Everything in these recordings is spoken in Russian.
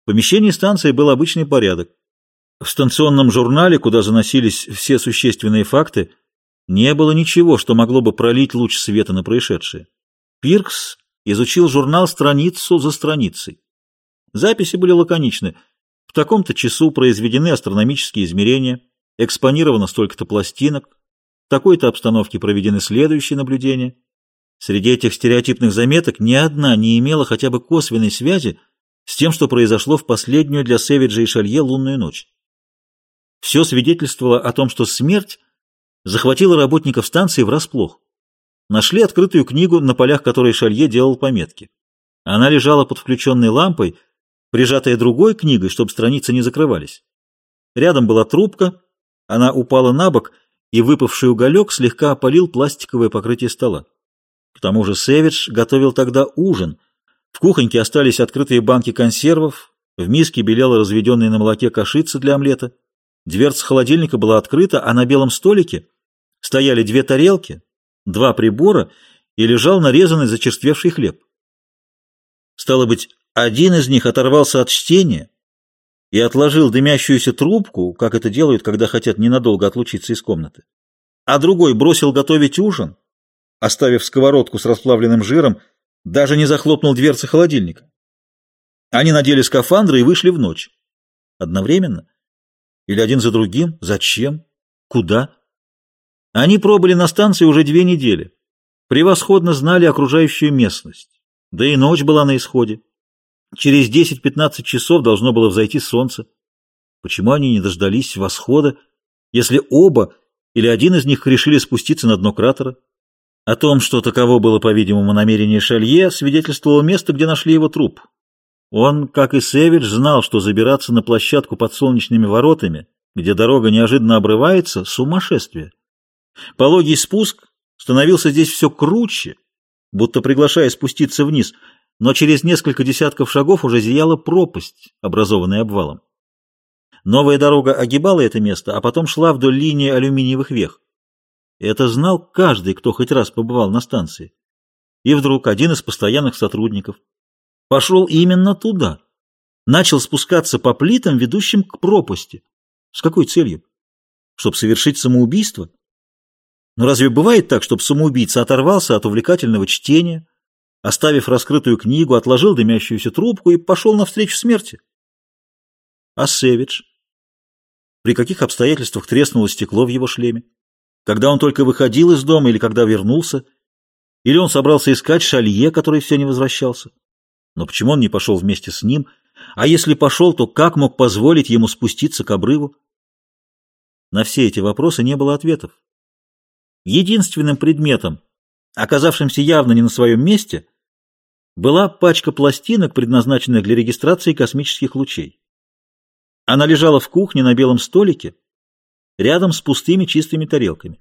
В помещении станции был обычный порядок. В станционном журнале, куда заносились все существенные факты, не было ничего, что могло бы пролить луч света на происшедшее. Пиркс изучил журнал страницу за страницей. Записи были лаконичны. В таком-то часу произведены астрономические измерения, экспонировано столько-то пластинок, в такой-то обстановке проведены следующие наблюдения. Среди этих стереотипных заметок ни одна не имела хотя бы косвенной связи с тем, что произошло в последнюю для Сэвиджа и Шалье лунную ночь. Все свидетельствовало о том, что смерть захватила работников станции врасплох. Нашли открытую книгу, на полях которой Шалье делал пометки. Она лежала под включенной лампой, прижатая другой книгой, чтобы страницы не закрывались. Рядом была трубка, она упала на бок, и выпавший уголек слегка опалил пластиковое покрытие стола. К тому же Сэвидж готовил тогда ужин. В кухоньке остались открытые банки консервов, в миске белела разведенная на молоке кашица для омлета. Дверца холодильника была открыта, а на белом столике стояли 2 тарелки, 2 прибора и лежал нарезанный зачерствевший хлеб. Стало быть, один из них оторвался от чтения и отложил дымящуюся трубку, как это делают, когда хотят ненадолго отлучиться из комнаты, а другой бросил готовить ужин, оставив сковородку с расплавленным жиром, даже не захлопнул дверцы холодильника. Они надели скафандры и вышли в ночь. Одновременно? Или один за другим? Зачем? Куда? Они пробыли на станции уже 2 недели. Превосходно знали окружающую местность. Да и ночь была на исходе. Через 10-15 часов должно было взойти солнце. Почему они не дождались восхода, если оба или один из них решили спуститься на дно кратера? О том, что таково было, по-видимому, намерение Шалье, свидетельствовало место, где нашли его труп. Он, как и Сэвидж, знал, что забираться на площадку под солнечными воротами, где дорога неожиданно обрывается, — сумасшествие. Пологий спуск становился здесь все круче, будто приглашая спуститься вниз, но через несколько десятков шагов уже зияла пропасть, образованная обвалом. Новая дорога огибала это место, а потом шла вдоль линии алюминиевых вех. Это знал каждый, кто хоть раз побывал на станции. И вдруг один из постоянных сотрудников пошел именно туда, начал спускаться по плитам, ведущим к пропасти. С какой целью? Чтобы совершить самоубийство? Но разве бывает так, чтобы самоубийца оторвался от увлекательного чтения, оставив раскрытую книгу, отложил дымящуюся трубку и пошел навстречу смерти? А Сэвидж? При каких обстоятельствах треснуло стекло в его шлеме? Когда он только выходил из дома или когда вернулся? Или он собрался искать Шалье, который все не возвращался? Но почему он не пошел вместе с ним? А если пошел, то как мог позволить ему спуститься к обрыву? На все эти вопросы не было ответов. Единственным предметом, оказавшимся явно не на своем месте, была пачка пластинок, предназначенных для регистрации космических лучей. Она лежала в кухне на белом столике, рядом с пустыми чистыми тарелками.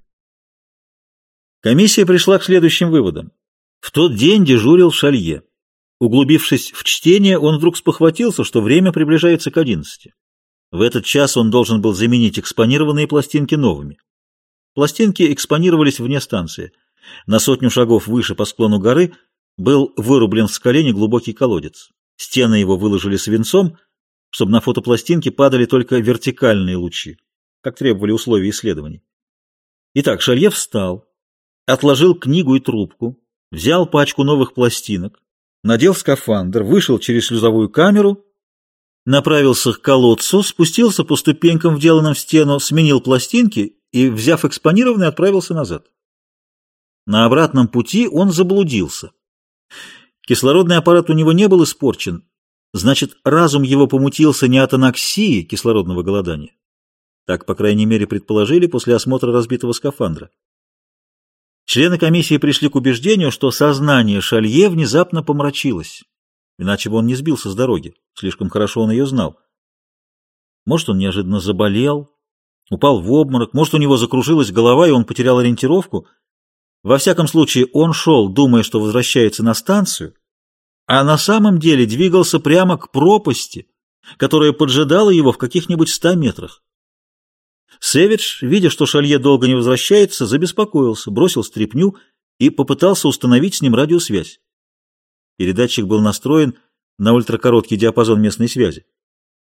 Комиссия пришла к следующим выводам. В тот день дежурил Шалье. Углубившись в чтение, он вдруг спохватился, что время приближается к 11. В этот час он должен был заменить экспонированные пластинки новыми. Пластинки экспонировались вне станции. На 100 шагов выше по склону горы был вырублен в скале неглубокий колодец. Стены его выложили свинцом, чтобы на фотопластинки падали только вертикальные лучи, как требовали условия исследований. Итак, Шалье встал, отложил книгу и трубку, взял пачку новых пластинок, надел скафандр, вышел через шлюзовую камеру, направился к колодцу, спустился по ступенькам, вделанным в стену, сменил пластинки и, взяв экспонированные, отправился назад. На обратном пути он заблудился. Кислородный аппарат у него не был испорчен, значит, разум его помутился не от аноксии, кислородного голодания. Так, по крайней мере, предположили после осмотра разбитого скафандра. Члены комиссии пришли к убеждению, что сознание Шалье внезапно помрачилось, иначе бы он не сбился с дороги, слишком хорошо он ее знал. Может, он неожиданно заболел, упал в обморок, может, у него закружилась голова, и он потерял ориентировку. Во всяком случае, он шел, думая, что возвращается на станцию, а на самом деле двигался прямо к пропасти, которая поджидала его в каких-нибудь 100 метрах. Сэвидж, видя, что Шалье долго не возвращается, забеспокоился, бросил стряпню и попытался установить с ним радиосвязь. Передатчик был настроен на ультракороткий диапазон местной связи.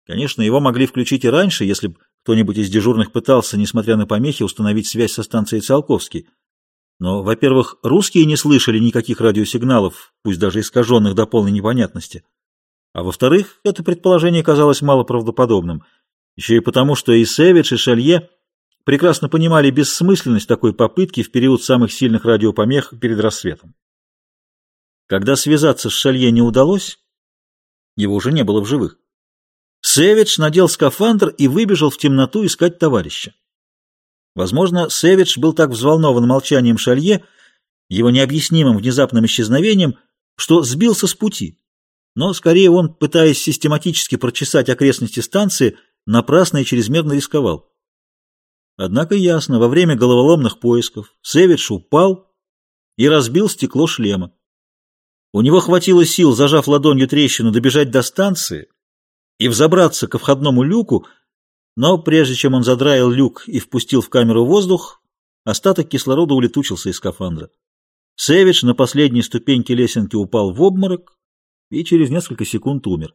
Конечно, его могли включить и раньше, если бы кто-нибудь из дежурных пытался, несмотря на помехи, установить связь со станцией Циолковский. Но, во-первых, русские не слышали никаких радиосигналов, пусть даже искаженных до полной непонятности. А во-вторых, это предположение казалось малоправдоподобным, еще и потому, что и Сэвидж, и Шалье прекрасно понимали бессмысленность такой попытки в период самых сильных радиопомех перед рассветом. Когда связаться с Шалье не удалось, его уже не было в живых. Сэвидж надел скафандр и выбежал в темноту искать товарища. Возможно, Сэвидж был так взволнован молчанием Шалье, его необъяснимым внезапным исчезновением, что сбился с пути. Но скорее он, пытаясь систематически прочесать окрестности станции, напрасно и чрезмерно рисковал. Однако ясно, во время головоломных поисков Сэвидж упал и разбил стекло шлема. У него хватило сил, зажав ладонью трещину, добежать до станции и взобраться ко входному люку, но прежде чем он задраил люк и впустил в камеру воздух, остаток кислорода улетучился из скафандра. Сэвидж на последней ступеньке лесенки упал в обморок и через несколько секунд умер.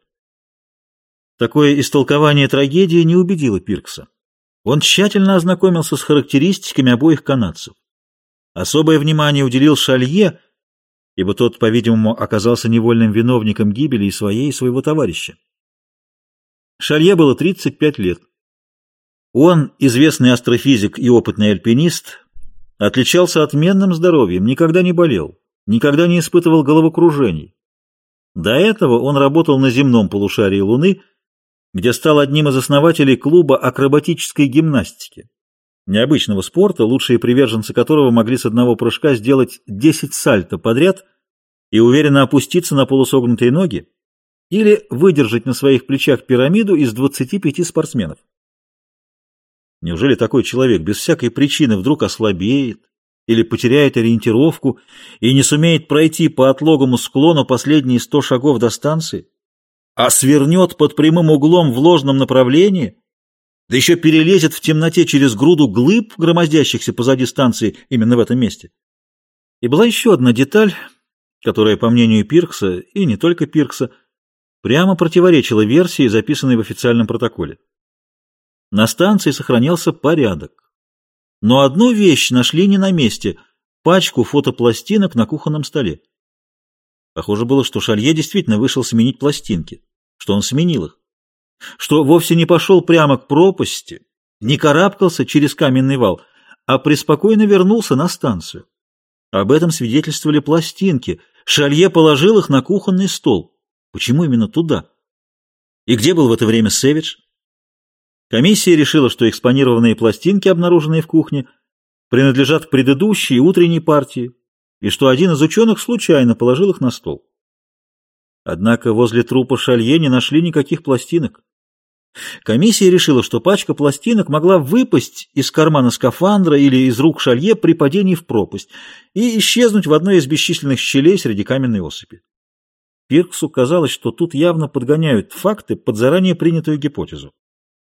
Такое истолкование трагедии не убедило Пиркса. Он тщательно ознакомился с характеристиками обоих канадцев. Особое внимание уделил Шалье, ибо тот, по-видимому, оказался невольным виновником гибели и своей, и своего товарища. Шалье было 35 лет. Он, известный астрофизик и опытный альпинист, отличался отменным здоровьем, никогда не болел, никогда не испытывал головокружений. До этого он работал на земном полушарии Луны, где стал одним из основателей клуба акробатической гимнастики, необычного спорта, лучшие приверженцы которого могли с одного прыжка сделать 10 сальто подряд и уверенно опуститься на полусогнутые ноги или выдержать на своих плечах пирамиду из 25 спортсменов. Неужели такой человек без всякой причины вдруг ослабеет или потеряет ориентировку и не сумеет пройти по отлогому склону последние 100 шагов до станции, а свернет под прямым углом в ложном направлении, да еще перелезет в темноте через груду глыб, громоздящихся позади станции именно в этом месте? И была еще одна деталь, которая, по мнению Пиркса, и не только Пиркса, прямо противоречила версии, записанной в официальном протоколе. На станции сохранялся порядок. Но одну вещь нашли не на месте — пачку фотопластинок на кухонном столе. Похоже было, что Шалье действительно вышел сменить пластинки, что он сменил их, что вовсе не пошел прямо к пропасти, не карабкался через каменный вал, а преспокойно вернулся на станцию. Об этом свидетельствовали пластинки. Шалье положил их на кухонный стол. Почему именно туда? И где был в это время Сэвидж? Комиссия решила, что экспонированные пластинки, обнаруженные в кухне, принадлежат к предыдущей утренней партии, и что один из ученых случайно положил их на стол. Однако возле трупа Шалье не нашли никаких пластинок. Комиссия решила, что пачка пластинок могла выпасть из кармана скафандра или из рук Шалье при падении в пропасть и исчезнуть в одной из бесчисленных щелей среди каменной осыпи. Пирксу казалось, что тут явно подгоняют факты под заранее принятую гипотезу.